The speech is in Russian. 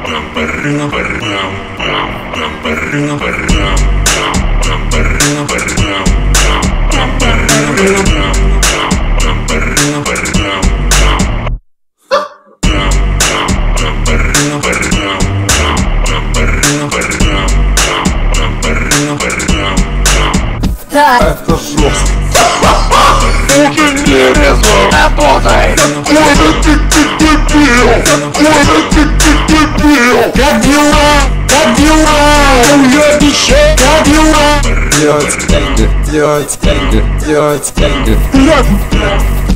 Это жестко. Уже не резво работай. Какой ты дебил. Какой ты дебил. Как дела, уебище. Как дела. Делать деньги.